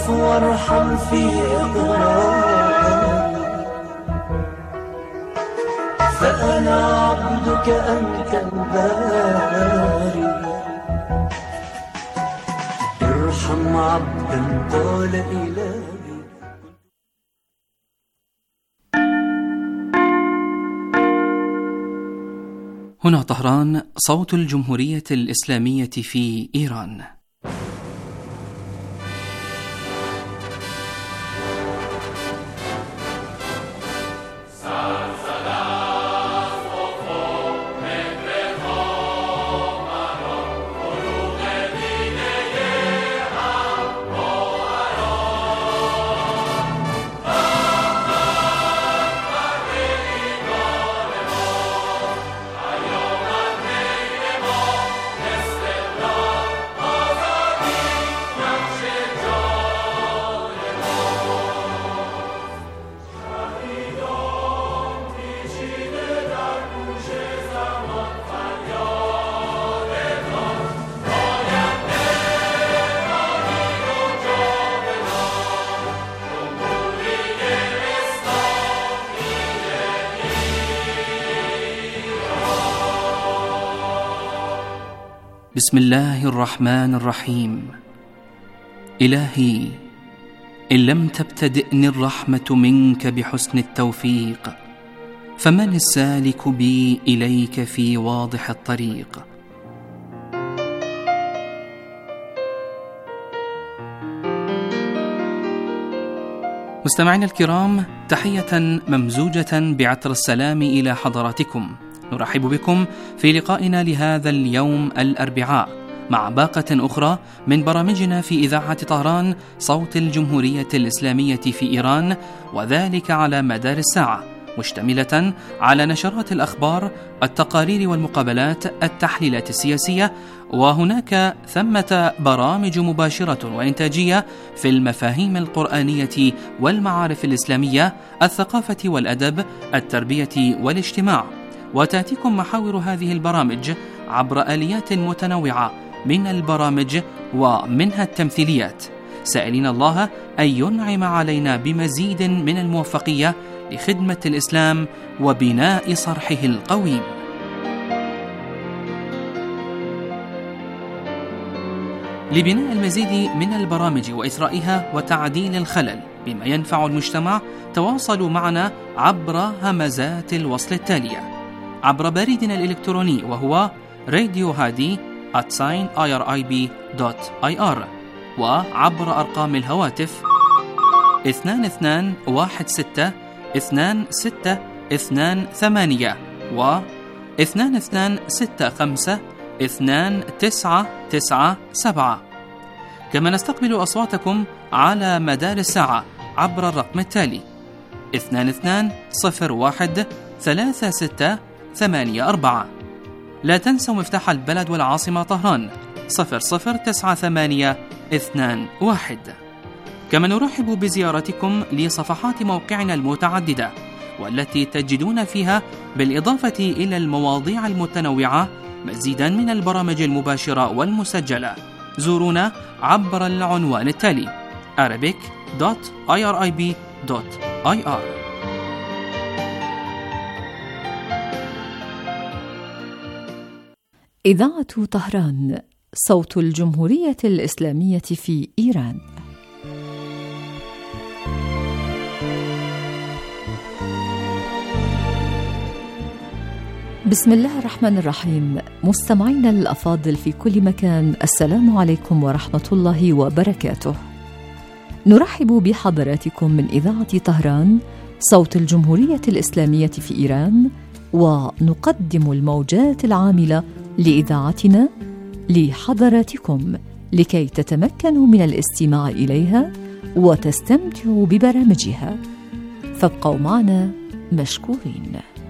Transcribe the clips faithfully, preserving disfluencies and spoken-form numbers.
اعطف وارحم في إقراري، فأنا عبدك أنت الباري. ارحم عبدا قال إلهي. هنا طهران، صوت الجمهورية الإسلامية في إيران. بسم الله الرحمن الرحيم. إلهي، إن لم تبتدئني الرحمة منك بحسن التوفيق، فمن السالك بي إليك في واضح الطريق؟ مستمعينا الكرام، تحية ممزوجة بعطر السلام إلى حضراتكم. نرحب بكم في لقائنا لهذا اليوم الأربعاء مع باقة أخرى من برامجنا في إذاعة طهران، صوت الجمهورية الإسلامية في إيران، وذلك على مدار الساعة، مشتملة على نشرات الأخبار، التقارير والمقابلات، التحليلات السياسية، وهناك ثمة برامج مباشرة وإنتاجية في المفاهيم القرآنية والمعارف الإسلامية، الثقافة والأدب، التربية والاجتماع. وتأتيكم محاور هذه البرامج عبر آليات متنوعة من البرامج ومنها التمثيليات، سائلين الله أن ينعم علينا بمزيد من الموفقية لخدمة الإسلام وبناء صرحه القويم. لبناء المزيد من البرامج وإثرائها وتعديل الخلل بما ينفع المجتمع، تواصلوا معنا عبر همزات الوصل التالية: عبر بريدنا الإلكتروني وهو راديو هادي آت ساين آي آر آي بي دوت آي آر، وعبر أرقام الهواتف اثنان اثنان واحد ستة اثنان ستة اثنان ثمانية و اثنان اثنان ستة خمسة اثنان تسعة تسعة سبعة. كما نستقبل أصواتكم على مدار الساعة عبر الرقم التالي اثنان اثنان صفر واحد ثلاثة ستة ثمانية أربعة. لا تنسوا مفتاح البلد والعاصمة طهران صفر صفر تسعة ثمانية اثنان واحد. كما نرحب بزيارتكم لصفحات موقعنا المتعددة، والتي تجدون فيها بالإضافة إلى المواضيع المتنوعة مزيدا من البرامج المباشرة والمسجلة. زورونا عبر العنوان التالي arabic دوت آي آر آي بي دوت آي آر. إذاعة طهران، صوت الجمهورية الإسلامية في إيران. بسم الله الرحمن الرحيم. مستمعينا الأفاضل في كل مكان، السلام عليكم ورحمة الله وبركاته. نرحب بحضراتكم من إذاعة طهران، صوت الجمهورية الإسلامية في إيران، ونقدم الموجات العاملة لإذاعتنا لحضراتكم لكي تتمكنوا من الاستماع إليها وتستمتعوا ببرامجها. فابقوا معنا مشكورين.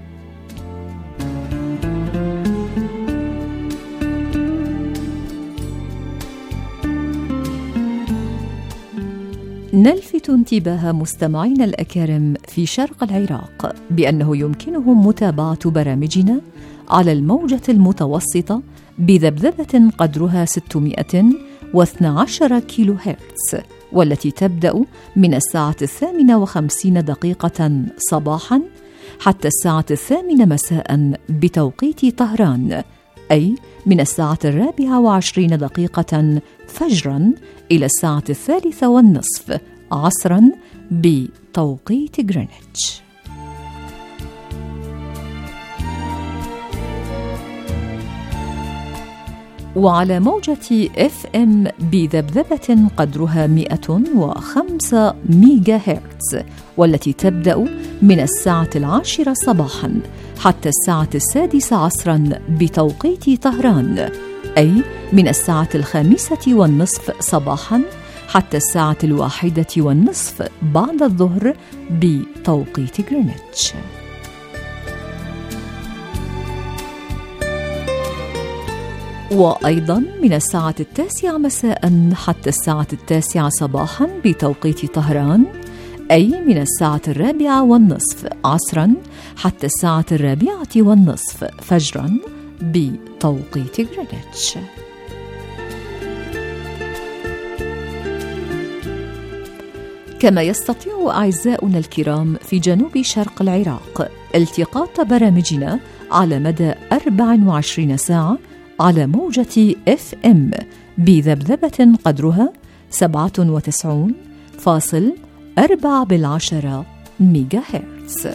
نلفت انتباه مستمعينا الأكارم في شرق العراق بأنه يمكنهم متابعة برامجنا على الموجة المتوسطة بذبذبة قدرها ستمائة واثني عشر كيلو هرتز، والتي تبدأ من الساعة الثامنة وخمسين دقيقة صباحاً حتى الساعة الثامنة مساءً بتوقيت طهران، أي من الساعة الرابعة وعشرين دقيقة فجراً إلى الساعة الثالثة والنصف عصراً بتوقيت غرينتش. وعلى موجة إف إم بذبذبة قدرها مئة وخمسة ميجا هرتز، والتي تبدأ من الساعة العاشرة صباحاً حتى الساعة السادسة عصراً بتوقيت طهران، أي من الساعة الخامسة والنصف صباحاً حتى الساعة الواحدة والنصف بعد الظهر بتوقيت غرينتش. وأيضاً من الساعة التاسعة مساءً حتى الساعة التاسعة صباحاً بتوقيت طهران، أي من الساعة الرابعة والنصف عصراً حتى الساعة الرابعة والنصف فجراً بتوقيت غرينتش. كما يستطيع أعزاؤنا الكرام في جنوب شرق العراق التقاط برامجنا على مدى أربع وعشرين ساعة على موجة إف إم بذبذبة قدرها سبعة وتسعين فاصل أربعة بالعشرة ميجا هرتز.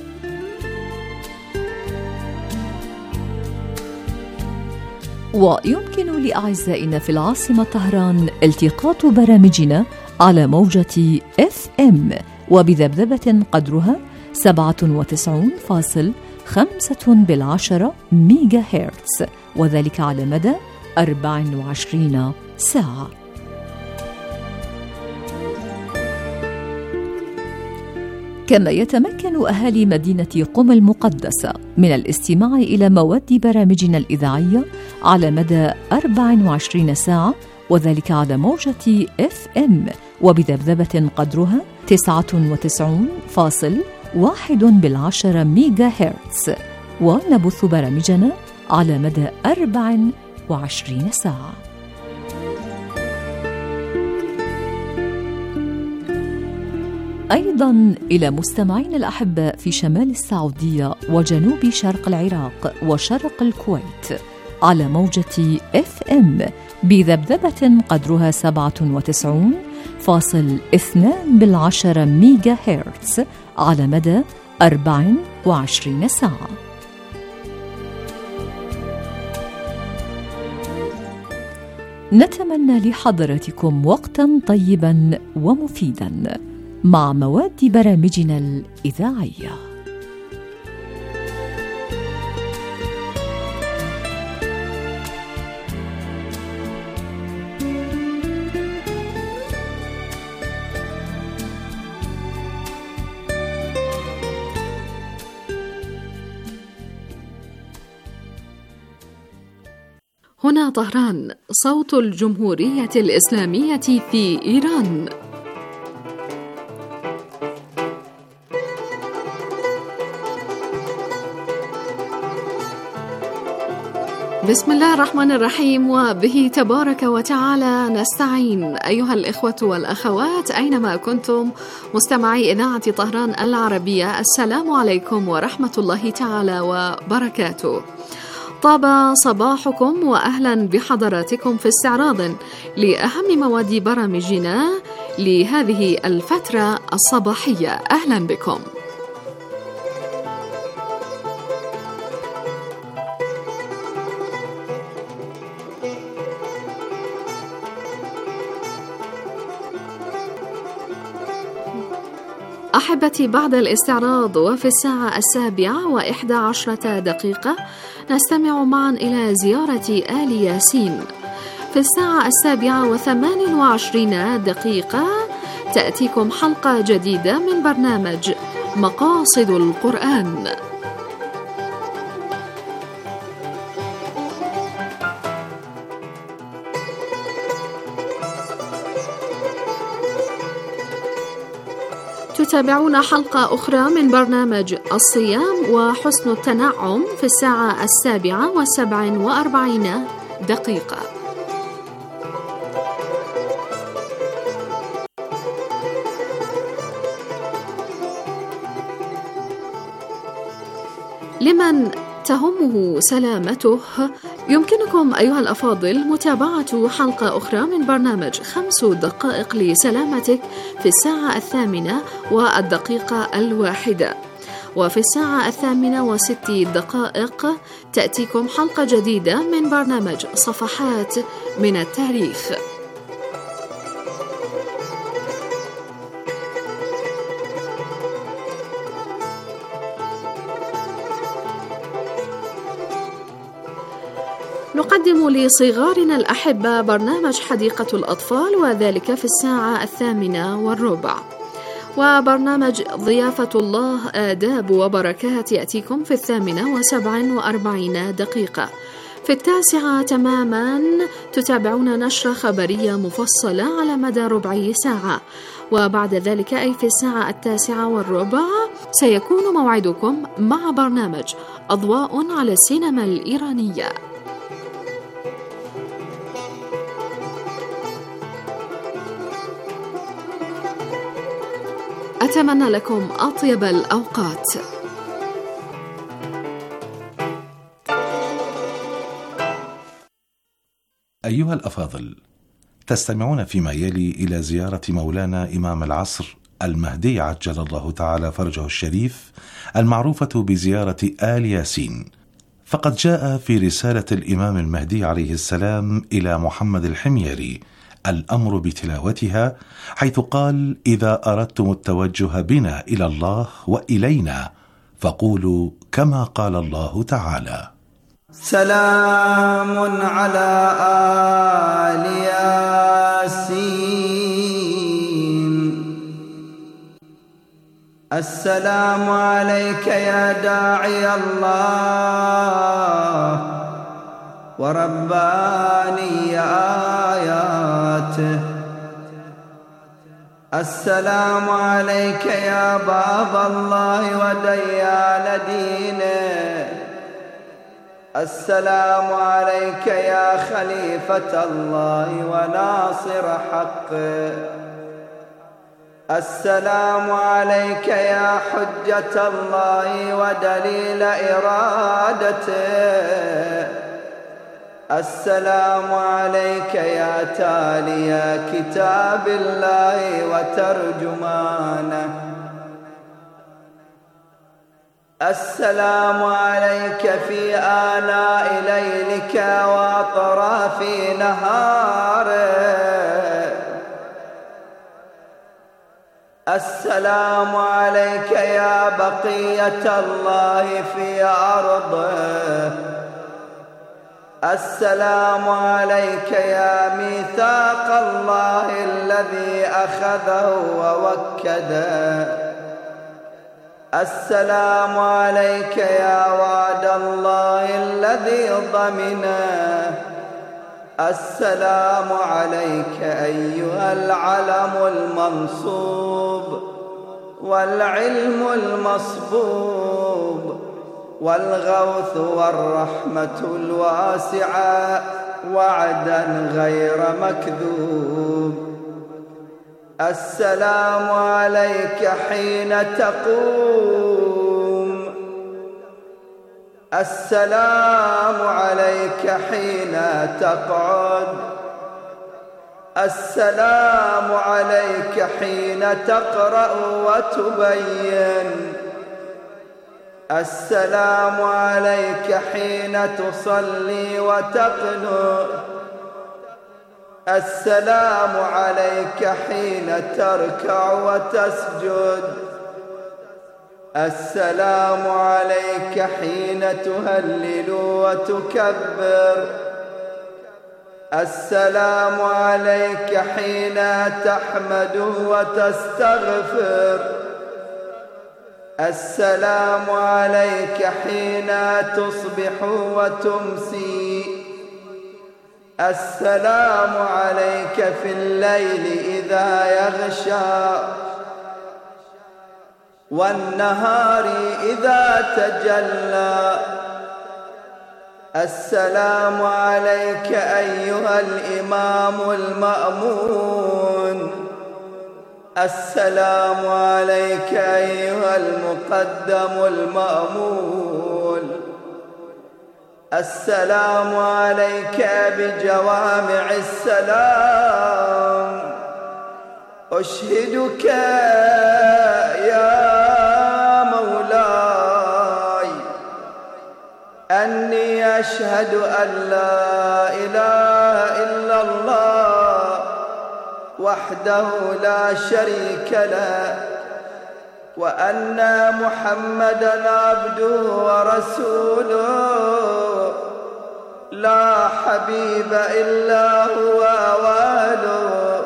ويمكن لأعزائنا في العاصمة طهران التقاط برامجنا على موجة إف إم وبذبذبة قدرها سبعة وتسعين فاصل خمسة بالعشرة ميجا هرتز، وذلك على مدى أربع وعشرين ساعة. كما يتمكن أهالي مدينة قم المقدسة من الاستماع إلى مواد برامجنا الإذاعية على مدى أربع وعشرين ساعة، وذلك على موجة إف إم وبذبذبة قدرها تسعة وتسعين فاصل واحد بالعشرة ميجا هرتز، ونبث برامجنا على مدى أربع وعشرين ساعة. أيضاً إلى مستمعين الأحباء في شمال السعودية وجنوب شرق العراق وشرق الكويت على موجة إف إم بذبذبة قدرها سبعة وتسعين فاصل اثنان بالعشرة ميجا هرتز على مدى أربع وعشرين ساعة. نتمنى لحضراتكم وقتاً طيباً ومفيداً مع مواد برامجنا الإذاعية. هنا طهران، صوت الجمهورية الإسلامية في إيران. بسم الله الرحمن الرحيم، وبه تبارك وتعالى نستعين. أيها الإخوة والأخوات أينما كنتم مستمعي إذاعة طهران العربية، السلام عليكم ورحمة الله تعالى وبركاته. طاب صباحكم وأهلا بحضراتكم في استعراض لأهم مواد برامجنا لهذه الفترة الصباحية. أهلا بكم. أحبتي، بعد الاستعراض وفي الساعة السابعة وإحدى عشرة دقيقة نستمع معا إلى زيارة آل ياسين. في الساعة السابعة وثمان وعشرين دقيقة تأتيكم حلقة جديدة من برنامج مقاصد القرآن. تتابعون حلقة أخرى من برنامج الصيام وحسن التنعم في الساعة السابعة وسبع وأربعين دقيقة. لمن تهمه سلامته يمكنكم أيها الأفاضل متابعة حلقة أخرى من برنامج خمس دقائق لسلامتك في الساعة الثامنة والدقيقة الواحدة. وفي الساعة الثامنة وست دقائق تأتيكم حلقة جديدة من برنامج صفحات من التاريخ. نقدم لصغارنا الأحبة برنامج حديقة الأطفال، وذلك في الساعة الثامنة والربع. وبرنامج ضيافة الله آداب وبركات يأتيكم في الثامنة وسبع وأربعين دقيقة. في التاسعة تماما تتابعون نشرة خبرية مفصلة على مدى ربعي ساعة. وبعد ذلك أي في الساعة التاسعة والربع سيكون موعدكم مع برنامج أضواء على السينما الإيرانية. أتمنى لكم أطيب الأوقات. أيها الأفاضل، تستمعون فيما يلي إلى زيارة مولانا إمام العصر المهدي عجل الله تعالى فرجه الشريف، المعروفة بزيارة آل ياسين. فقد جاء في رسالة الإمام المهدي عليه السلام إلى محمد الحميري الأمر بتلاوتها، حيث قال: إذا أردتم التوجه بنا إلى الله وإلينا فقولوا كما قال الله تعالى: سلام على آل ياسين. السلام عليك يا داعي الله ورباني آياته. السلام عليك يا باب الله وديان دينه. السلام عليك يا خليفة الله وناصر حقه. السلام عليك يا حجة الله ودليل إرادته. السلام عليك يا تالي كتاب الله وترجمانه. السلام عليك في آناء ليلك وأطراف نهاره. السلام عليك يا بقية الله في أرضه. السلام عليك يا ميثاق الله الذي أخذه ووكده. السلام عليك يا وعد الله الذي ضمنه. السلام عليك أيها العلم المنصوب والعلم المصبوب والغوث والرحمة الواسعة وعدا غير مكذوب. السلام عليك حين تقوم. السلام عليك حين تقعد. السلام عليك حين تقرأ وتبين. السلام عليك حين تصلي وتقنت. السلام عليك حين تركع وتسجد. السلام عليك حين تهلل وتكبر. السلام عليك حين تحمد وتستغفر. السلام عليك حين تصبح وتمسي. السلام عليك في الليل إذا يغشى والنهار إذا تجلى. السلام عليك أيها الإمام المأمون السلام عليك أيها المقدم المأمول، السلام عليك بجوامع السلام، أشهدك يا مولاي أني أشهد أن لا إله إلا الله وحده لا شريك له، وأن محمدًا عبده ورسوله لا حبيب إلا هو واله،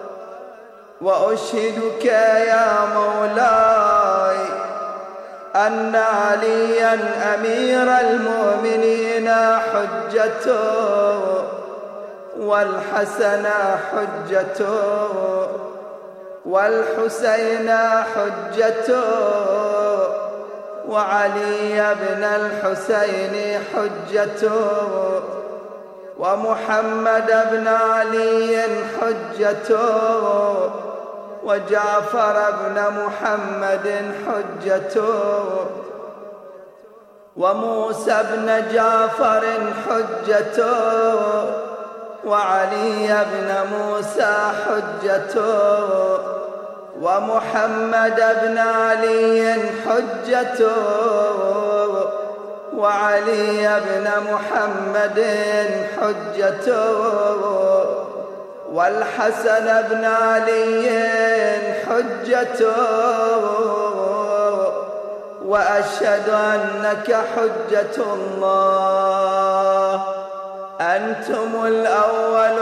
وأشهدك يا مولاي أن عليا أمير المؤمنين حجته، والحسن حجته، والحسين حجته، وعلي بن الحسين حجته، ومحمد بن علي حجته، وجعفر بن محمد حجته، وموسى بن جعفر حجته، وعلي بن موسى حجته، ومحمد بن علي حجته، وعلي بن محمد حجته، والحسن بن علي حجته، وأشهد أنك حجة الله، أنتم الأول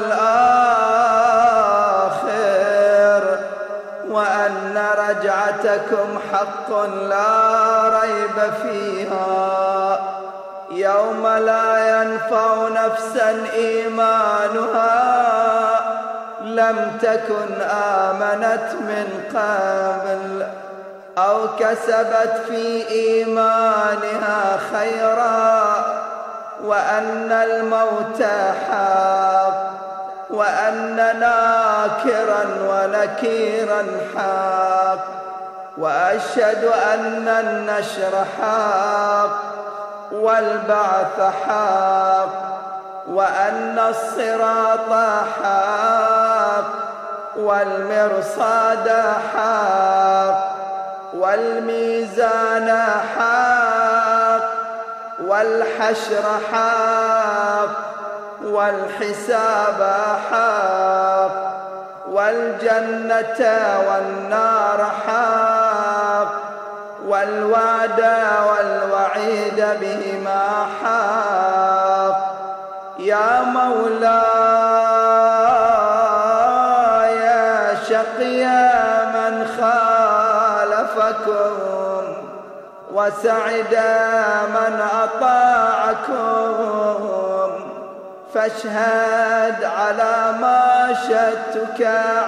والآخر، وأن رجعتكم حق لا ريب فيها، يوم لا ينفع نفسا إيمانها لم تكن آمنت من قبل أو كسبت في إيمانها خيرا، وأن الموت حق، وأن ناكرا ونكيرا حق، وأشهد أن النشر حق، والبعث حق، وأن الصراط حق، والمرصاد حق، والميزان حق، والحشر حق، والحساب حق، والجنة والنار حق، والوعد والوعيد بهما حق. يا مولاي شقيا من خالفكم، وسعدا من أطاعكم، فاشهد على ما شهدتك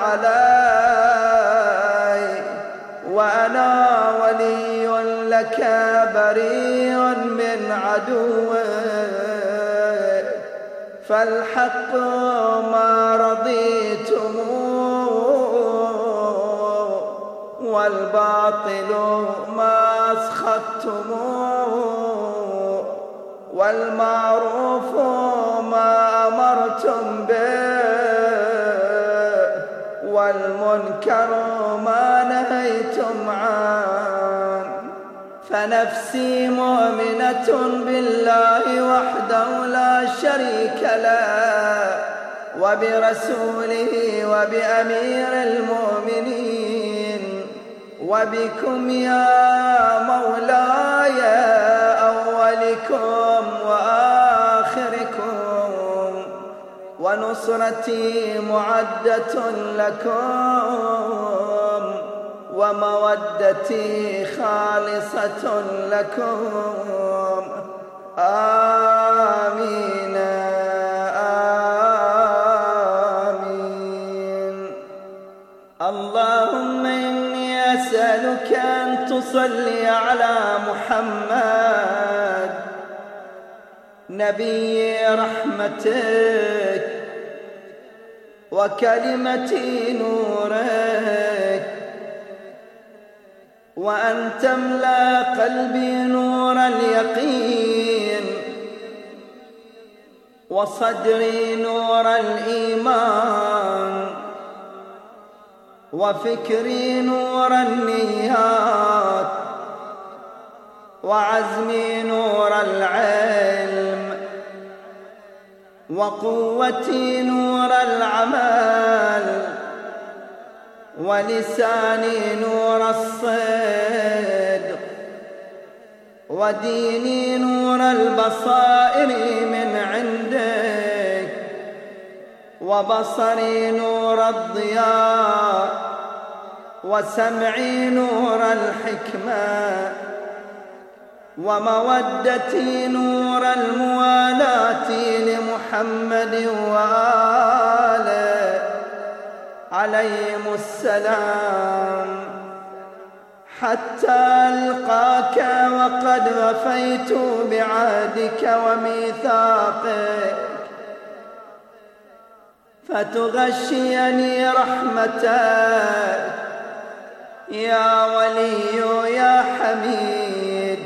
علي، وأنا ولي لك بريء من عدوك، فالحق ما رضيتموه، والباطل ما أسخطتموه، والمعروف ما أمرتم به، والمنكر ما نهيتم عنه. فنفسي مؤمنة بالله وحده لا شريك له، وبرسوله وبأمير المؤمنين، وبكم يا مولاي أولكم وآخركم، ونصرتي معدة لكم، ومودتي خالصة لكم. آمين آمين. اللهم إني أسألك أن تصلي على محمد نبي رحمتك وكلمة نورك وأن تملأ قلبي نور اليقين وصدري نور الإيمان وفكري نور النيات وعزمي نور العلم وقوتي نور العمل ولساني نور الصدق وديني نور البصائر من عندك وبصري نور الضياء وسمعي نور الحكمة ومودتي نور الموالاة لمحمد وآله عليهم السلام حتى ألقاك وقد وفيت بعهدك وميثاقك فتغشيني رحمتك يا ولي يا حميد.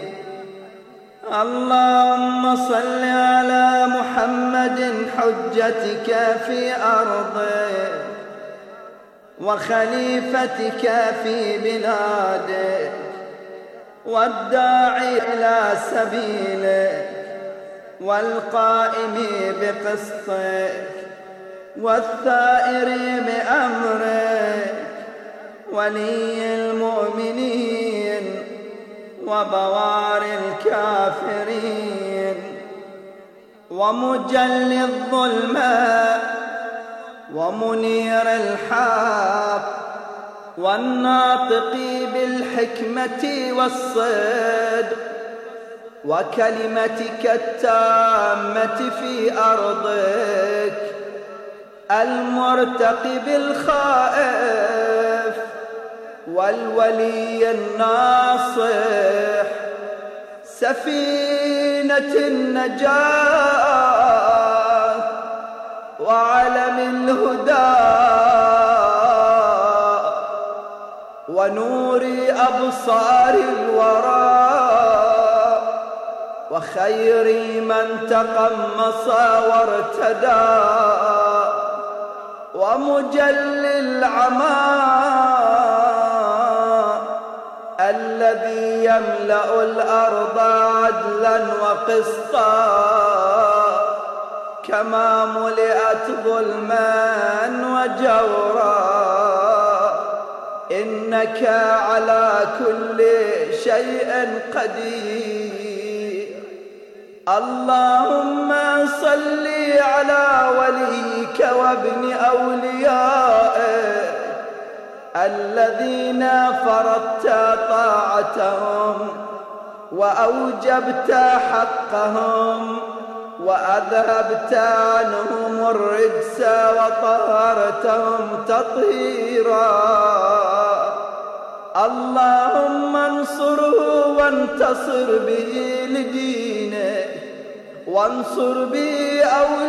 اللهم صل على محمد حجتك في أرضك وخليفتك في بلادك والداعي إلى سبيلك والقائم بقسطك والثائر بأمرك ولي المؤمنين وبوار الكافرين ومجلي الظلمات ومنير الحق والناطق بالحكمة والصدق وكلمتك التامة في أرضك المرتقب الخائف والولي الناصح سفينة النجاة وعلم الهدى ونور أبصار الورى وخير من تقمص وارتدى ومجلي العمى الذي يملأ الأرض عدلا وقسطا كما ملئت ظلما وجورا إنك على كل شيء قدير. اللهم صل على وليك وابن أوليائك الذين فرضت طاعتهم وأوجبت حقهم وأذهبت عنهم الرجس وطهرتهم تطهيرا. اللهم انصره وانتصر به لدينك وانصر به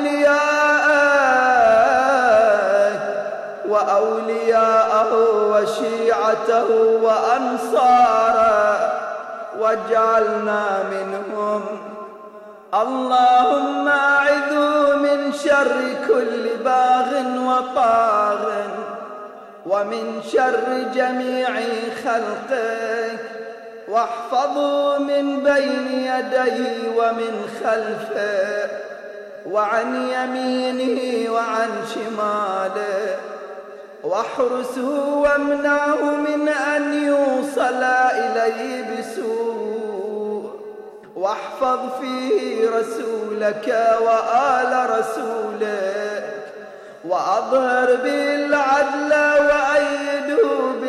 أولياءك وأولياءه وشيعته وأنصاره واجعلنا منهم. اللهم أعذه من شر كل باغ وطاغ ومن شر جميع خلقك واحفظه من بين يديه ومن خلفه وعن يمينه وعن شماله واحرسه وامنعه من أن يوصل إليه بسوء واحفظ فيه رسولك وآل رسولك وأظهر به العدل وأيده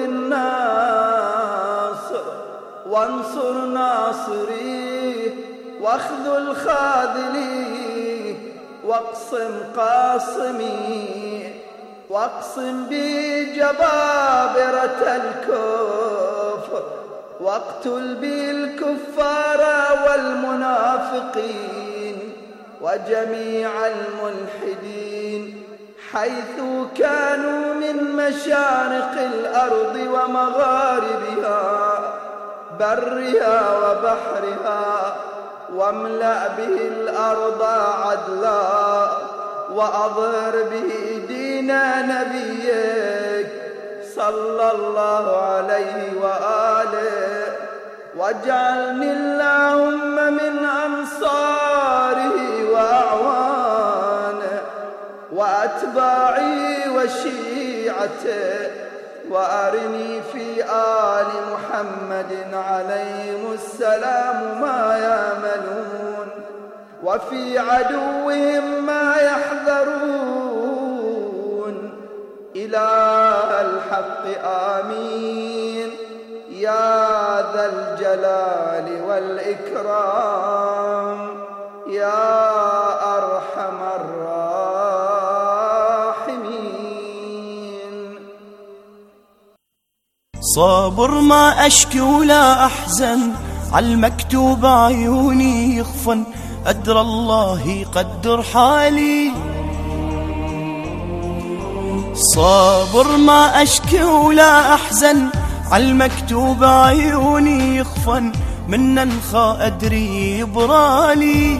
بالناصر وانصر ناصريه واخذل خاذليه واقسم قاصميه واقسم به جبابرة الكفر واقتل به الكفار والمنافقين وجميع الملحدين حيث كانوا من مشارق الأرض ومغاربها برها وبحرها، واملأ به الأرض عدلا، وأظهر به دين نبيك صلى الله عليه وآله، واجعلني اللهم من أنصاره وأعوانه وأتباعه وشيعته، وأرني في آل محمد عليهم السلام ما يأملون، وفي عدوهم ما يحذرون. إله الحق آمين يا ذا الجلال والإكرام يا أرحم الراحمين. صابر ما أشكي ولا أحزن، عالمكتوب عيوني يخفن، أدرى الله يقدر حالي. صابر ما أشكي ولا أحزن، عالمكتوب عيوني يخفن، من ننخى أدري يبرالي.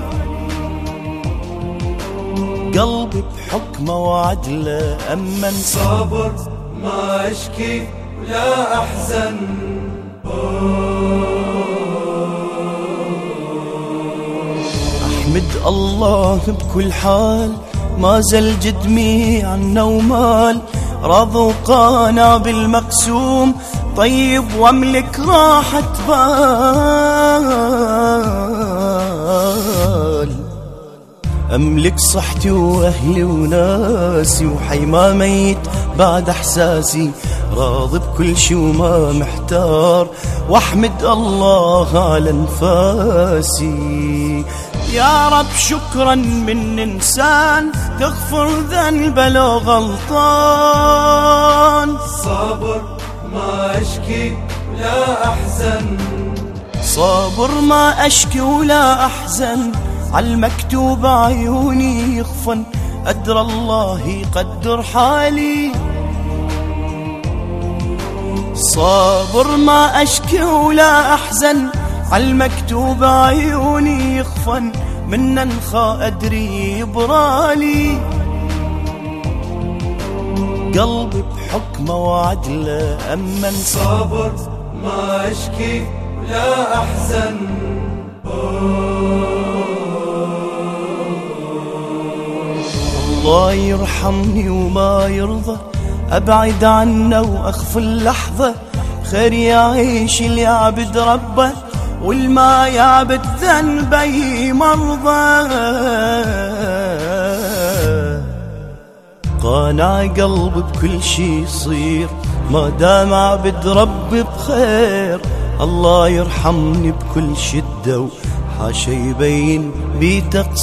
قلبي بحكمه وعدله أمن. صابر ما أشكي ولا أحزن، أحمد الله بكل حال، ما زل جدمي عنا ومال، راض وقانا بالمقسوم، طيب واملك راحة بال. أملك صحتي وأهلي وناسي، وحي ما ميت بعد إحساسي، راضي بكل شي وما محتار، واحمد الله على انفاسي. يا رب شكرا من إنسان، تغفر ذنب لو غلطان. صابر ما أشكي ولا أحزن، صابر ما أشكي ولا أحزن، عالمكتوب عيوني يخفن، أدرى الله يقدر حالي. صابر ما أشكي ولا أحزن، عالمكتوب عيوني يخفن، من ننخى أدري يبرالي. قلبي بحكمه وعدله أمن. صابر ما أشكي ولا أحزن، الله يرحمني وما يرضى، أبعد عنه وأخفى اللحظة، خير يعيش اللي يعبد ربه، والما يعبد ذنبي مرضى. قانع قلبي بكل شي يصير، ما دام عبد ربي بخير، الله يرحمني بكل شدة، وحاشا يبين بي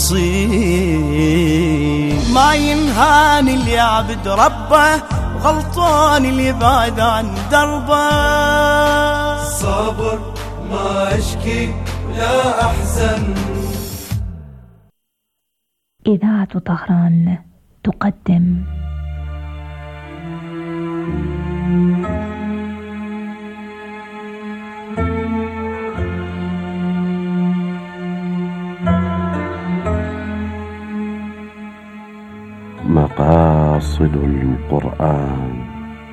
تقصير. ما ينهان اللي يعبد ربه، غلطان اللي يبعد عن دربه. صابر ما أشكي ولا أحزن. إذاعة طهران تقدم مقاصد القرآن.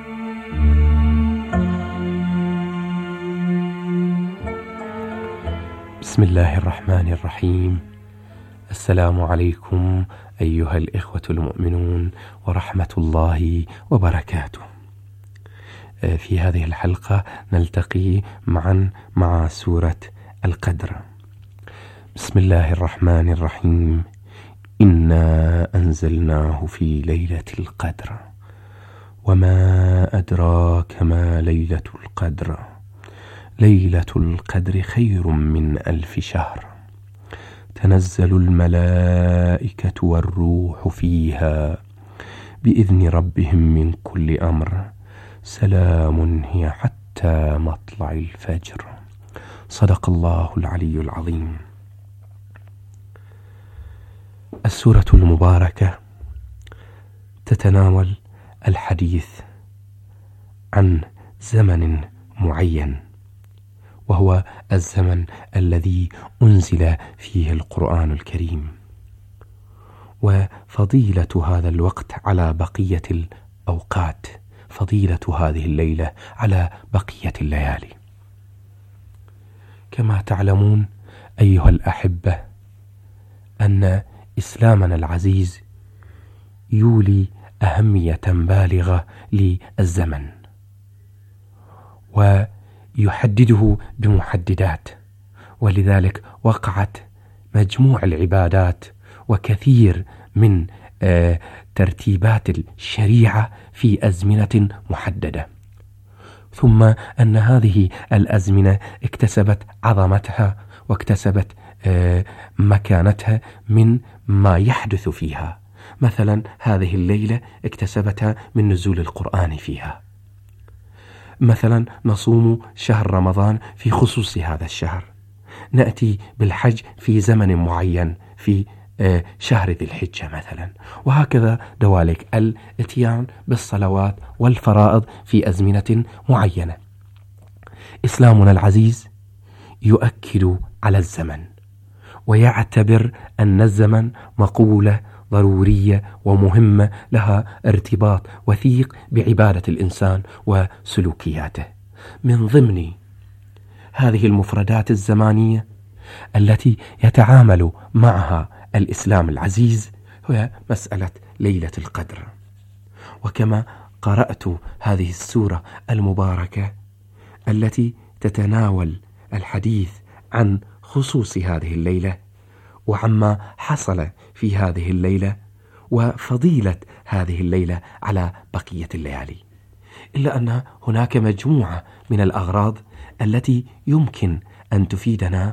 بسم الله الرحمن الرحيم. السلام عليكم أيها الإخوة المؤمنون ورحمة الله وبركاته. في هذه الحلقة نلتقي معا مع سورة القدر. بسم الله الرحمن الرحيم. إنا أنزلناه في ليلة القدر وما أدراك ما ليلة القدر ليلة القدر خير من ألف شهر تنزل الملائكة والروح فيها بإذن ربهم من كل أمر سلام هي حتى مطلع الفجر. صدق الله العلي العظيم. السورة المباركة تتناول الحديث عن زمن معين، وهو الزمن الذي أنزل فيه القرآن الكريم، وفضيلة هذا الوقت على بقية الأوقات، فضيلة هذه الليلة على بقية الليالي. كما تعلمون أيها الأحبة أن إسلامنا العزيز يولي أهمية بالغة للزمن، ويحدده بمحددات، ولذلك وقعت مجموع العبادات وكثير من ترتيبات الشريعة في أزمنة محددة، ثم أن هذه الأزمنة اكتسبت عظمتها واكتسبت مكانتها من ما يحدث فيها. مثلا هذه الليلة اكتسبتها من نزول القرآن فيها. مثلا نصوم شهر رمضان في خصوص هذا الشهر، نأتي بالحج في زمن معين في شهر ذي الحجة مثلا، وهكذا دوالك الاتيان بالصلوات والفرائض في أزمنة معينة. إسلامنا العزيز يؤكد على الزمن، ويعتبر أن الزمن مقولة ضرورية ومهمة لها ارتباط وثيق بعبادة الإنسان وسلوكياته. من ضمن هذه المفردات الزمانية التي يتعامل معها الإسلام العزيز هي مسألة ليلة القدر. وكما قرأت هذه السورة المباركة التي تتناول الحديث عن خصوص هذه الليلة وعما حصل في هذه الليلة وفضيلة هذه الليلة على بقية الليالي، إلا أن هناك مجموعة من الأغراض التي يمكن أن تفيدنا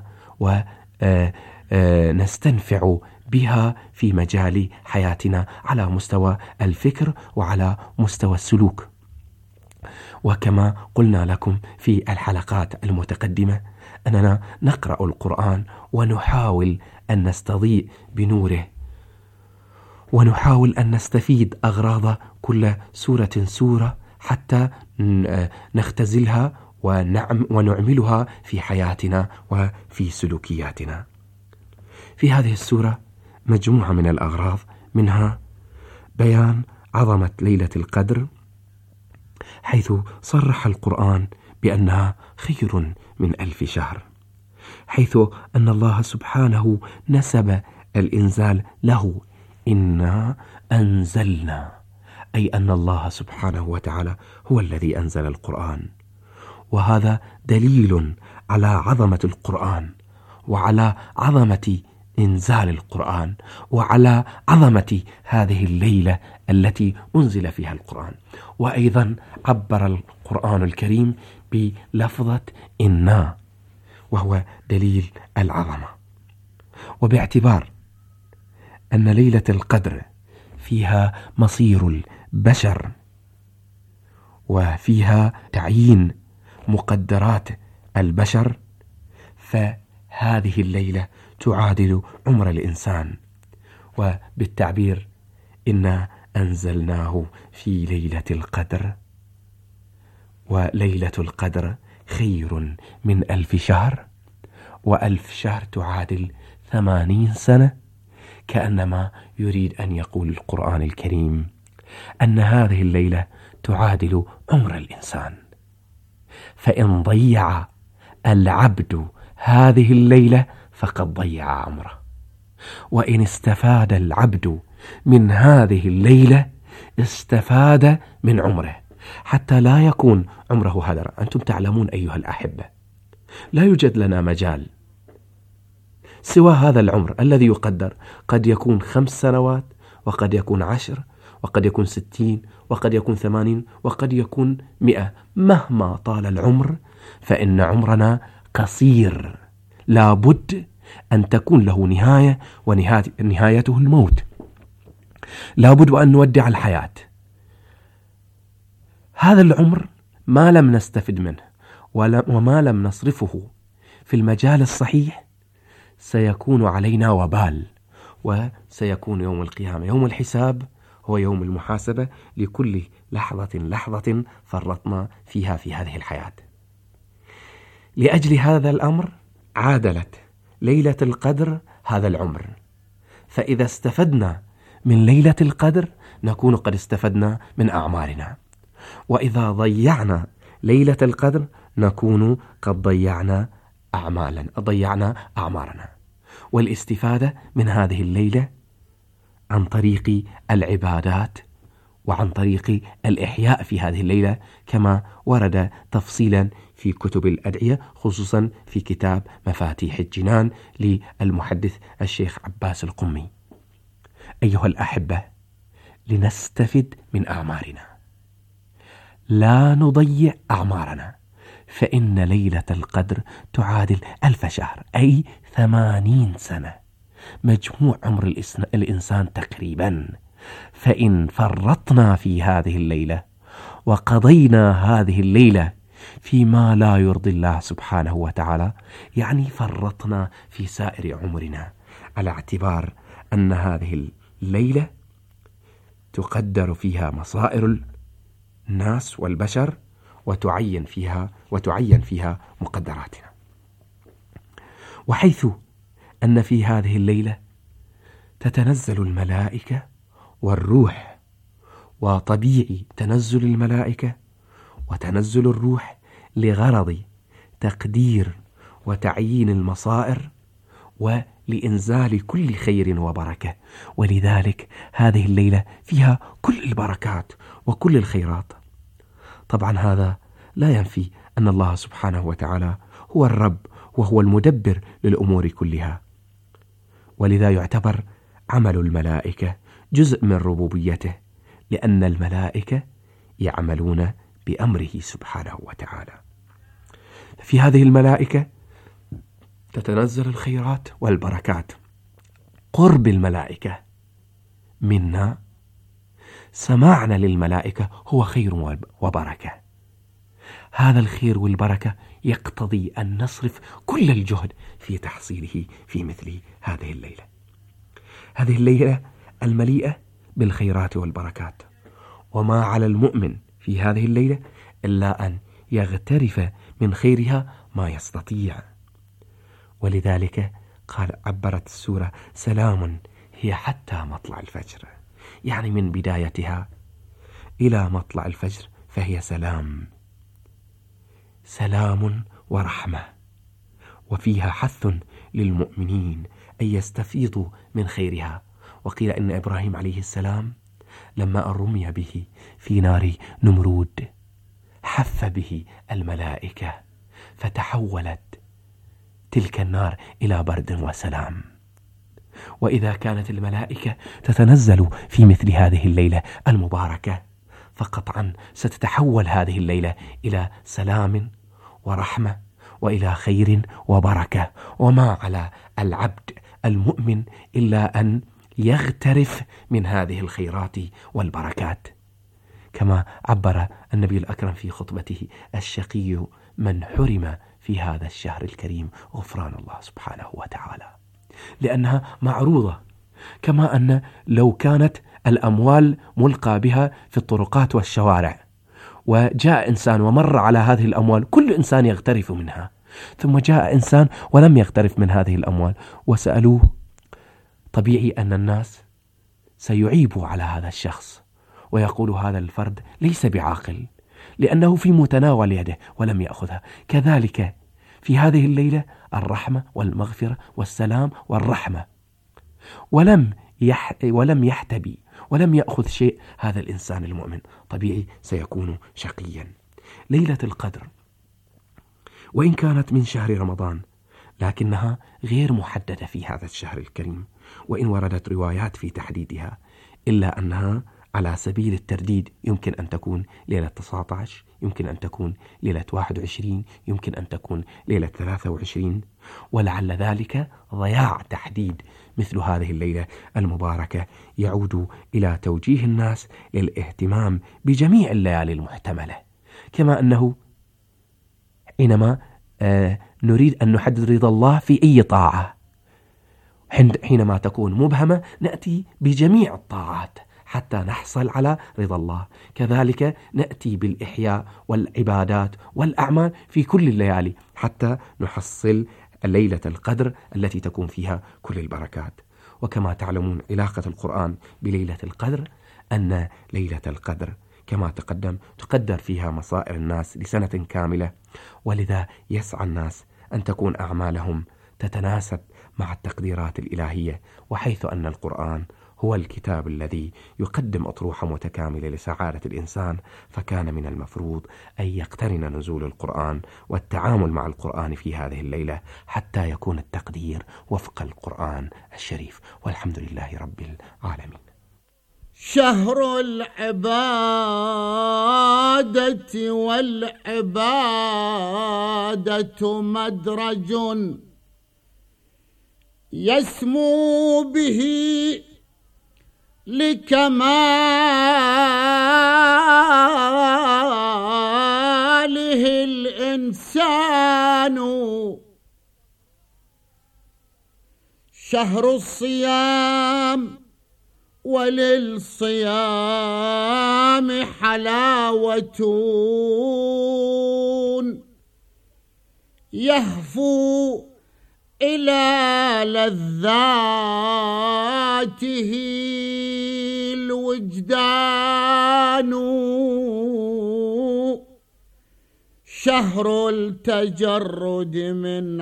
ونستنفع بها في مجال حياتنا على مستوى الفكر وعلى مستوى السلوك. وكما قلنا لكم في الحلقات المتقدمة أننا نقرأ القرآن ونحاول أن نستضيء بنوره، ونحاول أن نستفيد أغراض كل سورة سورة حتى نختزلها ونعملها في حياتنا وفي سلوكياتنا. في هذه السورة مجموعة من الأغراض، منها بيان عظمة ليلة القدر، حيث صرح القرآن بأنها خير من ألف شهر، حيث أن الله سبحانه نسب الإنزال له، إنا أنزلنا، أي أن الله سبحانه وتعالى هو الذي أنزل القرآن. وهذا دليل على عظمة القرآن وعلى عظمة إنزال القرآن وعلى عظمة هذه الليلة التي أنزل فيها القرآن. وأيضا عبر القرآن الكريم بلفظة إنا، وهو دليل العظمة. وباعتبار أن ليلة القدر فيها مصير البشر وفيها تعيين مقدرات البشر، فهذه الليلة تعادل عمر الإنسان. وبالتعبير إنا أنزلناه في ليلة القدر، وليلة القدر خير من ألف شهر، وألف شهر تعادل ثمانين سنة. كأنما يريد أن يقول القرآن الكريم أن هذه الليلة تعادل عمر الإنسان، فإن ضيع العبد هذه الليلة فقد ضيع عمره، وإن استفاد العبد من هذه الليلة استفاد من عمره، حتى لا يكون عمره هدرا. أنتم تعلمون أيها الأحبة لا يوجد لنا مجال سوى هذا العمر الذي يقدر، قد يكون خمس سنوات وقد يكون عشر وقد يكون ستين وقد يكون ثمانين وقد يكون مئة. مهما طال العمر فإن عمرنا قصير، لا بد أن تكون له نهاية، ونهايته الموت. لا بد أن نودع الحياة. هذا العمر ما لم نستفد منه وما لم نصرفه في المجال الصحيح سيكون علينا وبال، وسيكون يوم القيامة يوم الحساب، هو يوم المحاسبة لكل لحظة لحظة فرطنا فيها في هذه الحياة. لأجل هذا الأمر عادلت ليلة القدر هذا العمر، فإذا استفدنا من ليلة القدر نكون قد استفدنا من أعمارنا، وإذا ضيعنا ليلة القدر نكون قد ضيعنا أعمالا ضيعنا أعمارنا. والاستفادة من هذه الليلة عن طريق العبادات وعن طريق الإحياء في هذه الليلة كما ورد تفصيلا في كتب الأدعية، خصوصا في كتاب مفاتيح الجنان للمحدث الشيخ عباس القمي. أيها الأحبة، لنستفد من أعمارنا، لا نضيع أعمارنا، فإن ليلة القدر تعادل ألف شهر، أي ثمانين سنة، مجموع عمر الإنسان تقريبا. فإن فرطنا في هذه الليلة وقضينا هذه الليلة فيما لا يرضي الله سبحانه وتعالى، يعني فرطنا في سائر عمرنا، على اعتبار أن هذه الليلة تقدر فيها مصائر الناس والبشر وتعين فيها وتعين فيها مقدراتنا. وحيث أن في هذه الليلة تتنزل الملائكة والروح، وطبيعي تنزل الملائكة وتنزل الروح لغرض تقدير وتعيين المصائر ولإنزال كل خير وبركة، ولذلك هذه الليلة فيها كل البركات وكل الخيرات. طبعا هذا لا ينفي أن الله سبحانه وتعالى هو الرب وهو المدبر للأمور كلها، ولذا يعتبر عمل الملائكة جزء من ربوبيته، لأن الملائكة يعملون بأمره سبحانه وتعالى. في هذه الملائكة تتنزل الخيرات والبركات. قرب الملائكة منا، سماعنا للملائكة هو خير وبركة. هذا الخير والبركة يقتضي أن نصرف كل الجهد في تحصيله في مثل هذه الليلة، هذه الليلة المليئة بالخيرات والبركات. وما على المؤمن في هذه الليلة إلا أن يغترف من خيرها ما يستطيع. ولذلك قال عبرت السورة: سلام هي حتى مطلع الفجر، يعني من بدايتها إلى مطلع الفجر فهي سلام، سلام ورحمة، وفيها حث للمؤمنين أن يستفيضوا من خيرها. وقيل إن إبراهيم عليه السلام لما رمي به في نار نمرود حف به الملائكة فتحولت تلك النار إلى برد وسلام. وإذا كانت الملائكة تتنزل في مثل هذه الليلة المباركة فقطعا ستتحول هذه الليلة إلى سلام ورحمة وإلى خير وبركة. وما على العبد المؤمن إلا أن يغترف من هذه الخيرات والبركات، كما عبر النبي الأكرم في خطبته: الشقي من حرم في هذا الشهر الكريم غفران الله سبحانه وتعالى، لأنها معروضة. كما أن لو كانت الأموال ملقى بها في الطرقات والشوارع وجاء إنسان ومر على هذه الأموال، كل إنسان يغترف منها، ثم جاء إنسان ولم يغترف من هذه الأموال وسألوه، طبيعي أن الناس سيعيبوا على هذا الشخص ويقول هذا الفرد ليس بعاقل لأنه في متناول يده ولم يأخذها. كذلك في هذه الليلة الرحمة والمغفرة والسلام والرحمة، ولم يح ولم يحتبي ولم يأخذ شيء، هذا الإنسان المؤمن طبيعي سيكون شقيا. ليلة القدر وإن كانت من شهر رمضان لكنها غير محددة في هذا الشهر الكريم، وإن وردت روايات في تحديدها، إلا أنها على سبيل الترديد يمكن أن تكون ليلة تسعة عشر، يمكن أن تكون ليلة واحد وعشرين، يمكن أن تكون ليلة ثلاثة وعشرين، ولعل ذلك ضياع تحديد مثل هذه الليلة المباركة يعود إلى توجيه الناس للاهتمام بجميع الليالي المحتملة. كما أنه حينما آه نريد أن نحدد رضا الله في أي طاعة، حينما تكون مبهمة نأتي بجميع الطاعات حتى نحصل على رضا الله. كذلك نأتي بالإحياء والعبادات والأعمال في كل الليالي حتى نحصل ليلة القدر التي تكون فيها كل البركات. وكما تعلمون علاقة القرآن بليلة القدر أن ليلة القدر كما تقدم تقدر فيها مصائر الناس لسنة كاملة، ولذا يسعى الناس أن تكون أعمالهم تتناسب مع التقديرات الإلهية، وحيث أن القرآن هو الكتاب الذي يقدم أطروحة متكاملة لسعادة الإنسان، فكان من المفروض أن يقترن نزول القرآن والتعامل مع القرآن في هذه الليلة حتى يكون التقدير وفق القرآن الشريف. والحمد لله رب العالمين. شهر العبادة والعبادة مدرج يسمو به لكماله الإنسان. شهر الصيام وللصيام حلاوة يهفو إلى لذاته الوجدان. شهر التجرد من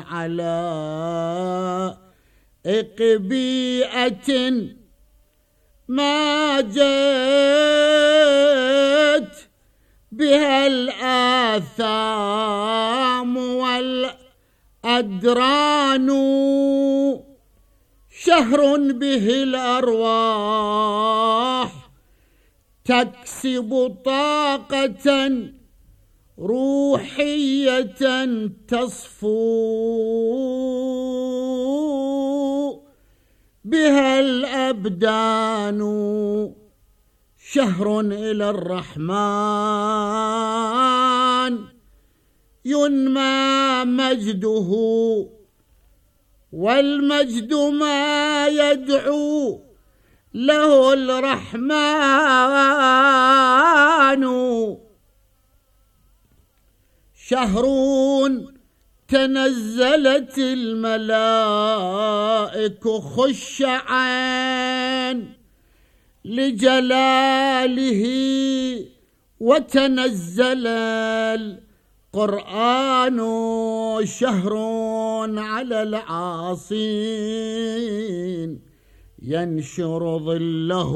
علائق بيئة ما جت بها الآثام والأدران. شهر به الأرواح تكسب طاقة روحية تصفو بها الأبدان. شهر إلى الرحمن ينمى مجده، والمجد ما يدعو له الرحمن. شهر تنزلت الملائك خشعا لجلاله، وتنزل القرآن. شهر على العاصين ينشر ظله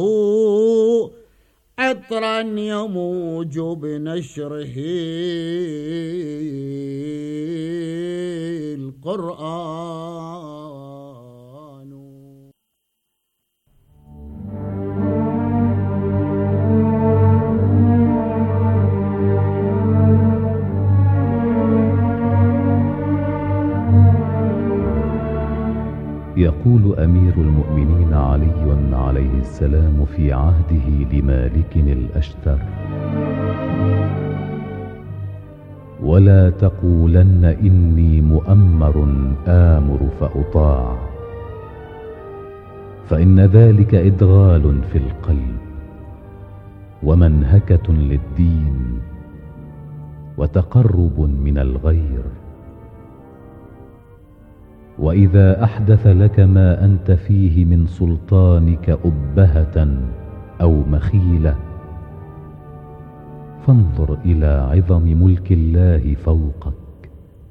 عطرا يموج بنشره القرآن. يقول أمير المؤمنين علي عليه السلام في عهده لمالك الأشتر: ولا تقولن إني مؤمر آمر فأطاع، فإن ذلك إدغال في القلب ومنهكة للدين وتقرب من الغير. وإذا أحدث لك ما أنت فيه من سلطانك أبهة أو مخيلة، فانظر إلى عظم ملك الله فوقك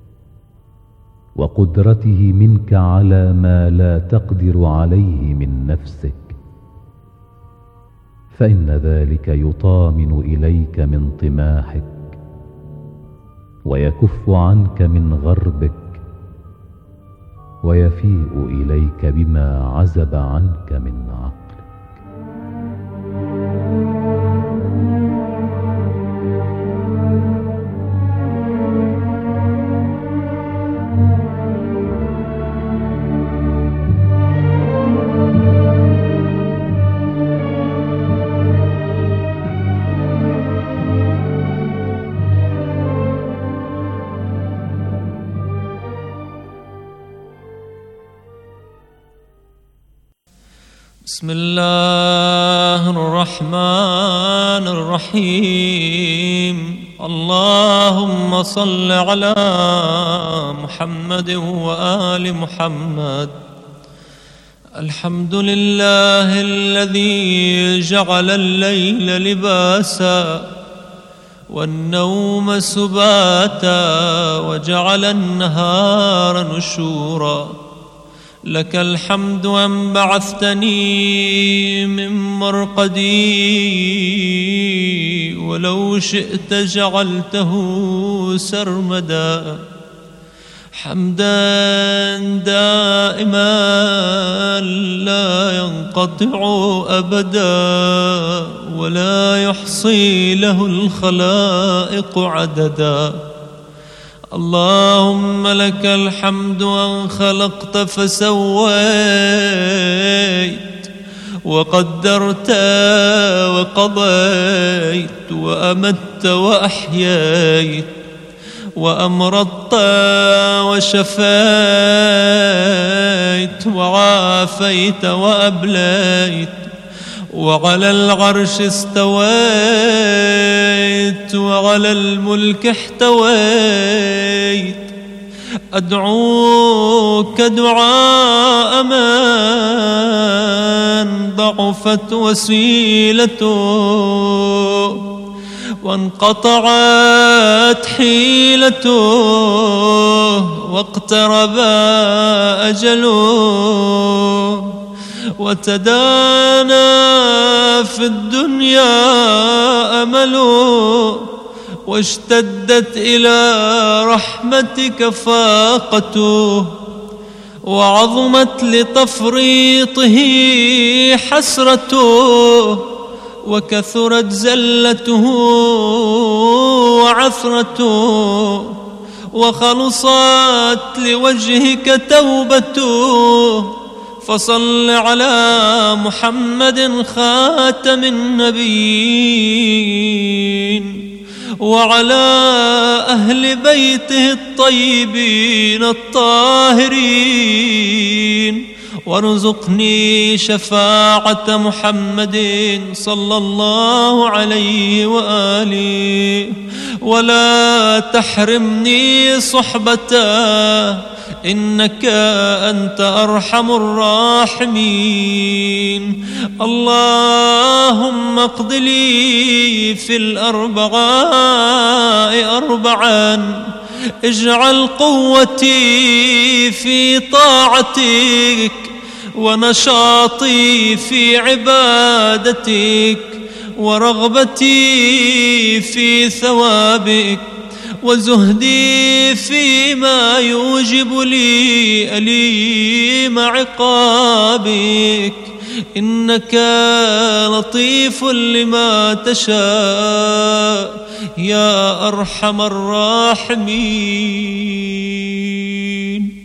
وقدرته منك على ما لا تقدر عليه من نفسك، فإن ذلك يطامن إليك من طماحك ويكف عنك من غربك ويفيء إليك بما عزب عنك من عقلك. بسم الله الرحمن الرحيم. اللهم صل على محمد وآل محمد. الحمد لله الذي جعل الليل لباسا والنوم سباتا وجعل النهار نشورا. لك الحمد أن بعثتني من مرقدي ولو شئت جعلته سرمدا. حمدا دائما لا ينقطع أبدا ولا يحصي له الخلائق عددا. اللهم لك الحمد أن خلقت فسويت وقدرت وقضيت وأمت وأحييت وأمرضت وشفيت وعافيت وأبليت وعلى العرش استويت وعلى الملك احتويت. أدعوك دعاء من ضعفت وسيلته وانقطعت حيلته واقترب أجله وتدانى في الدنيا أمله واشتدت إلى رحمتك فاقته وعظمت لتفريطه حسرته وكثرت زلته وعثرته وخلصت لوجهك توبته. فصل على محمد خاتم النبيين وعلى أهل بيته الطيبين الطاهرين وارزقني شفاعة محمد صلى الله عليه وآله ولا تحرمني صحبته إنك أنت أرحم الراحمين. اللهم اقض لي في الأربعاء أربعا. اجعل قوتي في طاعتك ونشاطي في عبادتك ورغبتي في ثوابك وزهدي فيما يوجب لي أليم عقابك. إنك لطيف لما تشاء يا أرحم الراحمين.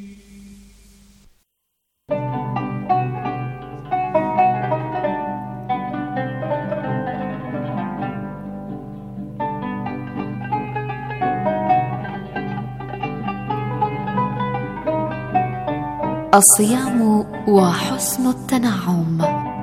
الصيام وحسن التنعم.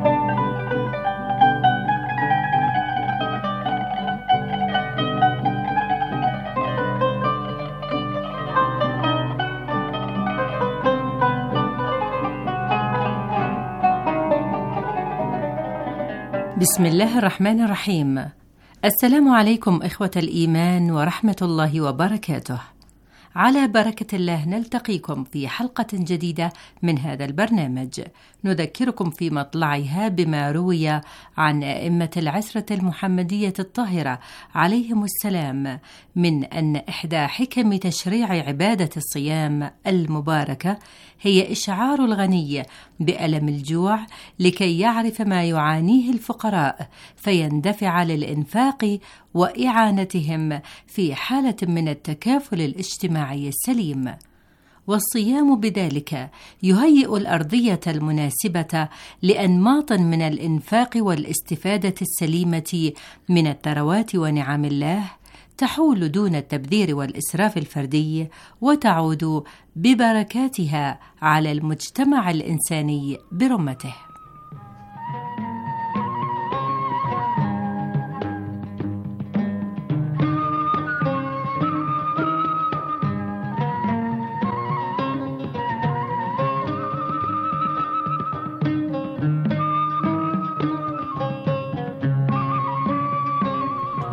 بسم الله الرحمن الرحيم. السلام عليكم إخوة الإيمان ورحمة الله وبركاته. على بركة الله نلتقيكم في حلقة جديدة من هذا البرنامج، نذكركم في مطلعها بما روي عن أئمة العسرة المحمدية الطاهرة عليهم السلام من أن إحدى حكم تشريع عبادة الصيام المباركة هي إشعار الغني بألم الجوع لكي يعرف ما يعانيه الفقراء فيندفع للإنفاق وإعانتهم في حالة من التكافل الاجتماعي السليم. والصيام بذلك يهيئ الأرضية المناسبة لأنماط من الإنفاق والاستفادة السليمة من الثروات ونعم الله تحول دون التبذير والإسراف الفردي وتعود ببركاتها على المجتمع الإنساني برمته.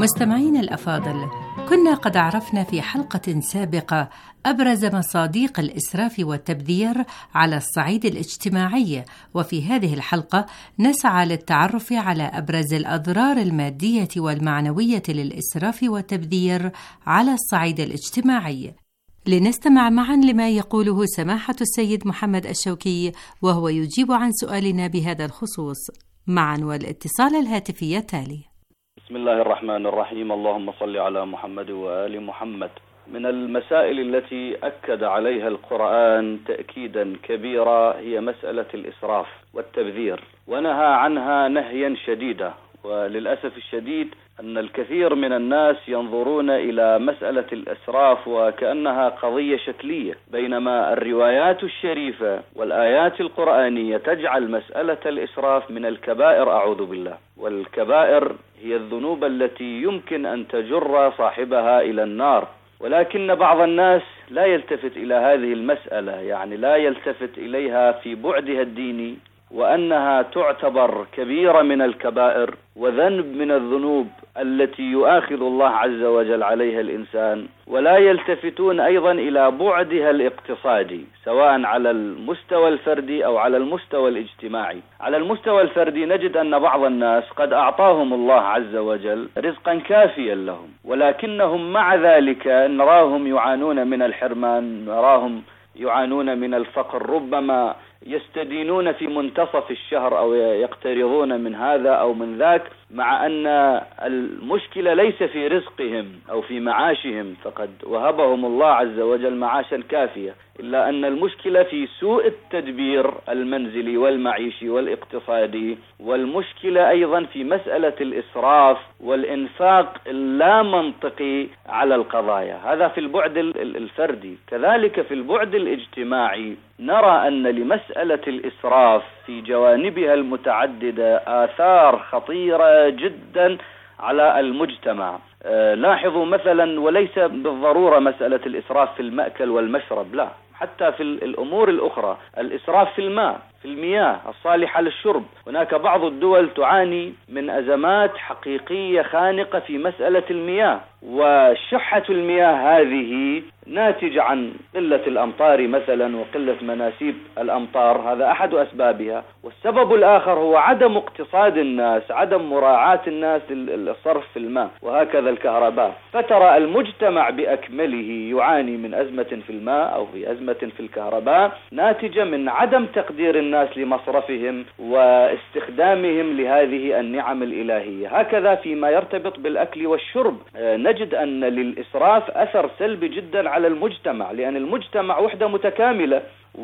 مستمعين الأفاضل، كنا قد عرفنا في حلقة سابقة أبرز مصادق الإسراف والتبذير على الصعيد الاجتماعي، وفي هذه الحلقة نسعى للتعرف على أبرز الأضرار المادية والمعنوية للإسراف والتبذير على الصعيد الاجتماعي. لنستمع معا لما يقوله سماحة السيد محمد الشوكي وهو يجيب عن سؤالنا بهذا الخصوص، معا والاتصال الهاتفي التالي. بسم الله الرحمن الرحيم. اللهم صل على محمد وآل محمد. من المسائل التي أكد عليها القرآن تأكيدا كبيرا هي مسألة الإسراف والتبذير، ونهى عنها نهيا شديدا، وللأسف الشديد أن الكثير من الناس ينظرون إلى مسألة الإسراف وكأنها قضية شكلية، بينما الروايات الشريفة والآيات القرآنية تجعل مسألة الإسراف من الكبائر، أعوذ بالله، والكبائر هي الذنوب التي يمكن أن تجر صاحبها إلى النار. ولكن بعض الناس لا يلتفت إلى هذه المسألة، يعني لا يلتفت إليها في بعدها الديني، وأنها تعتبر كبيرة من الكبائر وذنب من الذنوب التي يؤاخذ الله عز وجل عليها الإنسان، ولا يلتفتون أيضا إلى بعدها الاقتصادي، سواء على المستوى الفردي أو على المستوى الاجتماعي. على المستوى الفردي نجد أن بعض الناس قد أعطاهم الله عز وجل رزقا كافيا لهم، ولكنهم مع ذلك نراهم يعانون من الحرمان، نراهم يعانون من الفقر، ربما يستدينون في منتصف الشهر أو يقترضون من هذا أو من ذاك، مع أن المشكلة ليس في رزقهم أو في معاشهم، فقد وهبهم الله عز وجل معاشا كافية، إلا أن المشكلة في سوء التدبير المنزلي والمعيشي والاقتصادي، والمشكلة أيضا في مسألة الإسراف والإنفاق اللا منطقي على القضايا. هذا في البعد الفردي. كذلك في البعد الاجتماعي نرى أن لمسألة الإسراف في جوانبها المتعددة آثار خطيرة جدا على المجتمع. أه لاحظوا مثلا، وليس بالضرورة مسألة الإسراف في المأكل والمشرب، لا، حتى في الأمور الأخرى، الإسراف في الماء، في المياه الصالحة للشرب. هناك بعض الدول تعاني من أزمات حقيقية خانقة في مسألة المياه، وشحة المياه هذه ناتج عن قلة الأمطار مثلا وقلة مناسيب الأمطار، هذا أحد أسبابها. والسبب الآخر هو عدم اقتصاد الناس، عدم مراعاة الناس الصرف في الماء، وهكذا الكهرباء. فترى المجتمع بأكمله يعاني من أزمة في الماء أو في أزمة في الكهرباء ناتجة من عدم تقدير الناس لمصرفهم واستخدامهم لهذه النعم الإلهية. هكذا فيما يرتبط بالأكل والشرب نجد أن للإسراف أثر سلبي جدا على المجتمع، لأن المجتمع وحدة متكاملة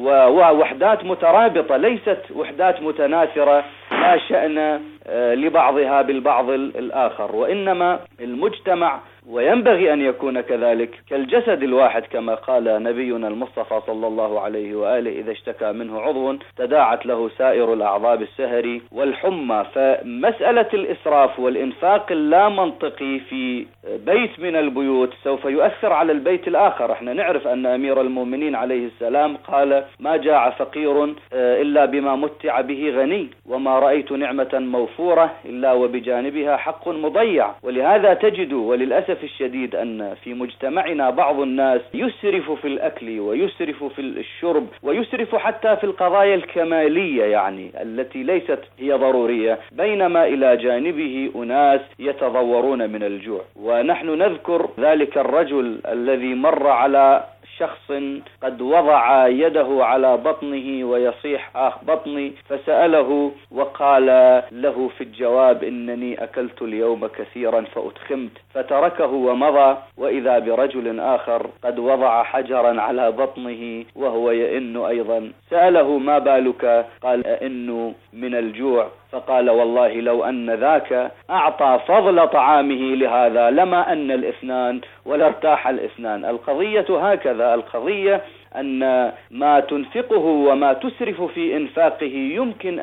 ووحدات مترابطة، ليست وحدات متناثرة لا شأن لبعضها بالبعض الآخر، وإنما المجتمع وينبغي أن يكون كذلك كالجسد الواحد، كما قال نبينا المصطفى صلى الله عليه وآله: إذا اشتكى منه عضو تداعت له سائر الأعضاء بالسهر والحمى. فمسألة الإسراف والإنفاق اللا منطقي في بيت من البيوت سوف يؤثر على البيت الآخر. احنا نعرف أن أمير المؤمنين عليه السلام قال: ما جاع فقير إلا بما متع به غني، وما رأيت نعمة موفورة إلا وبجانبها حق مضيع. ولهذا تجد وللأسف الشديد أن في مجتمعنا بعض الناس يسرف في الأكل ويسرف في الشرب ويسرف حتى في القضايا الكمالية، يعني التي ليست هي ضرورية، بينما إلى جانبه أناس يتضورون من الجوع. ونحن نذكر ذلك الرجل الذي مر على شخص قد وضع يده على بطنه ويصيح: آخ بطني، فسأله وقال له في الجواب: إنني أكلت اليوم كثيرا فأتخمت، فتركه ومضى. وإذا برجل آخر قد وضع حجرا على بطنه وهو يئن أيضا، سأله: ما بالك؟ قال: أئن من الجوع. فقال: والله لو أن ذاك أعطى فضل طعامه لهذا لما أن الاثنان ولا ارتاح الاثنان. القضية هكذا، القضية أن ما تنفقه وما تسرف في إنفاقه يمكن أن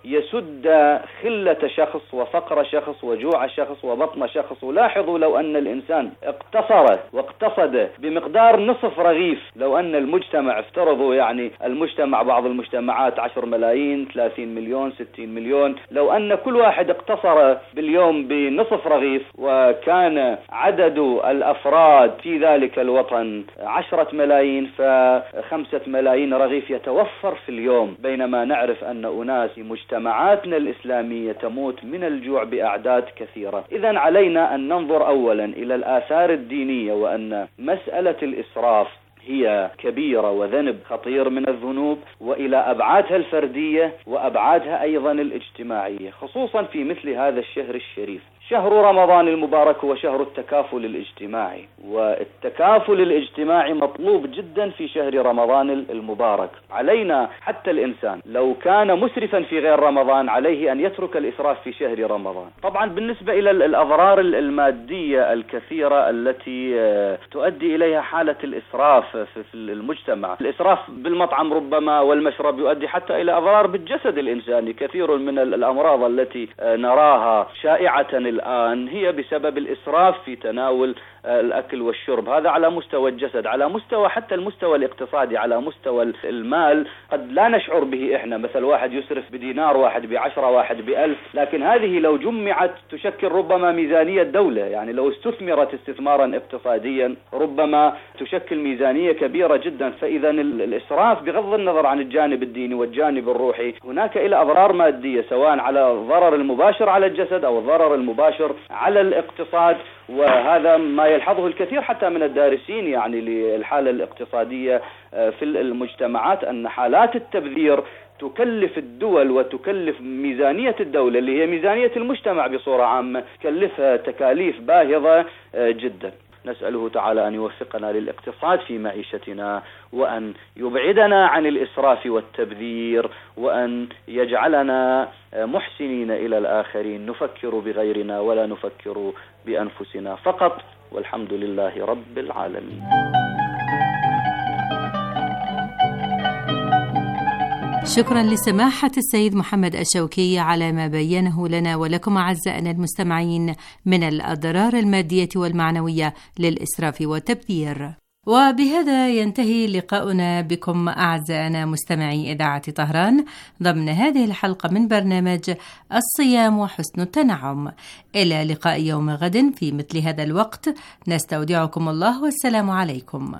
يسد خلة شخص وفقر شخص وجوع شخص وبطن شخص. ولاحظوا لو أن الإنسان اقتصر واقتصد بمقدار نصف رغيف، لو أن المجتمع افترضوا يعني المجتمع بعض المجتمعات عشر ملايين ثلاثين مليون ستين مليون، لو أن كل واحد اقتصر باليوم بنصف رغيف وكان عدد الأفراد في ذلك الوطن عشرة ملايين فخمسة ملايين رغيف يتوفر في اليوم، بينما نعرف أن أناس في مجتمعاتنا الإسلامية تموت من الجوع بأعداد كثيرة. إذن علينا أن ننظر أولا إلى الآثار الدينية، وأن مسألة الإسراف هي كبيرة وذنب خطير من الذنوب، وإلى أبعادها الفردية وأبعادها أيضا الاجتماعية، خصوصا في مثل هذا الشهر الشريف. شهر رمضان المبارك هو شهر التكافل الاجتماعي، والتكافل الاجتماعي مطلوب جدا في شهر رمضان المبارك. علينا حتى الإنسان لو كان مسرفا في غير رمضان عليه أن يترك الإسراف في شهر رمضان. طبعا بالنسبة إلى الأضرار المادية الكثيرة التي تؤدي إليها حالة الإسراف في المجتمع، الإسراف بالمطعم ربما والمشرب يؤدي حتى إلى أضرار بالجسد الإنساني. كثير من الأمراض التي نراها شائعة الآن هي بسبب الإسراف في تناول الأكل والشرب، هذا على مستوى الجسد، على مستوى حتى المستوى الاقتصادي، على مستوى المال قد لا نشعر به إحنا. مثل واحد يسرف بدينار، واحد بعشرة، واحد بألف، لكن هذه لو جمعت تشكل ربما ميزانية دولة، يعني لو استثمرت استثمارا اقتصاديا ربما تشكل ميزانية كبيرة جدا. فإذا الإسراف بغض النظر عن الجانب الديني والجانب الروحي هناك إلى أضرار مادية، سواء على الضرر المباشر على الجسد أو الضرر المباشر على الاقتصاد، وهذا ما يلحظه الكثير حتى من الدارسين يعني للحالة الاقتصادية في المجتمعات، أن حالات التبذير تكلف الدول وتكلف ميزانية الدولة اللي هي ميزانية المجتمع بصورة عامة، تكلفها تكاليف باهظة جدا. نسأله تعالى أن يوفقنا للاقتصاد في معيشتنا، وأن يبعدنا عن الإسراف والتبذير، وأن يجعلنا محسنين إلى الآخرين، نفكر بغيرنا ولا نفكر بأنفسنا فقط، والحمد لله رب العالمين. شكرا لسماحة السيد محمد الشوكي على ما بينه لنا ولكم أعزائنا المستمعين من الأضرار المادية والمعنوية للإسراف والتبذير. وبهذا ينتهي لقاؤنا بكم أعزائنا مستمعي إذاعة طهران ضمن هذه الحلقة من برنامج الصيام وحسن التنعم. إلى لقاء يوم غد في مثل هذا الوقت، نستودعكم الله والسلام عليكم.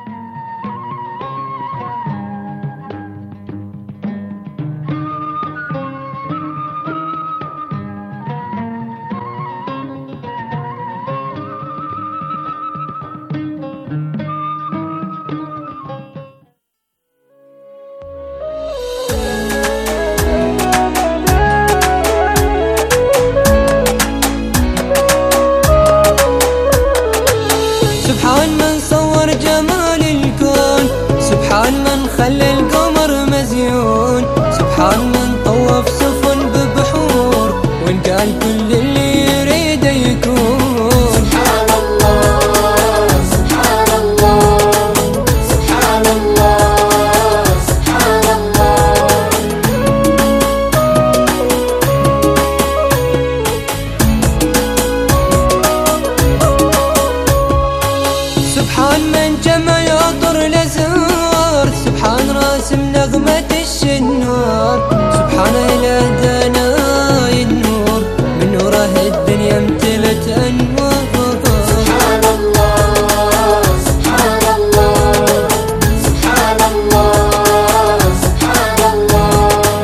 خلى القمر مزيون، سبحان من طوف سفن ببحور وإن كان كل اللي يريد يكون. سبحان الله سبحان الله سبحان الله سبحان الله. سبحان من جمع يطر لزار، سبحان راسم نغمة الشنور، سبحان إله دانا النور من نوره الدنيا امتلت أنوار. سبحان الله سبحان الله سبحان الله سبحان الله.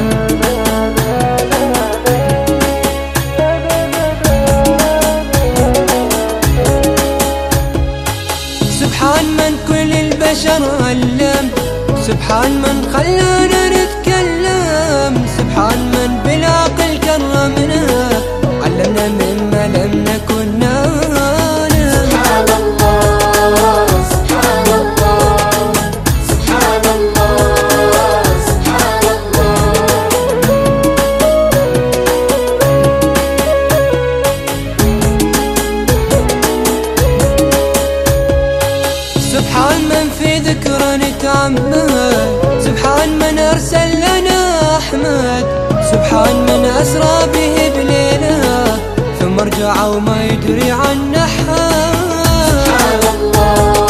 سبحان من كل البشر علم، سبحان من خلانا نتكلم، سبحان من بالعقل كرمنا علمنا مما لم نكن نعلم. سبحان الله سبحان الله سبحان الله سبحان الله. سبحان من في ذكرى نتعمد، سبحان من أرسل لنا أحمد سبحان من أسرى به بليلة ثم رجع وما يدري عن أحد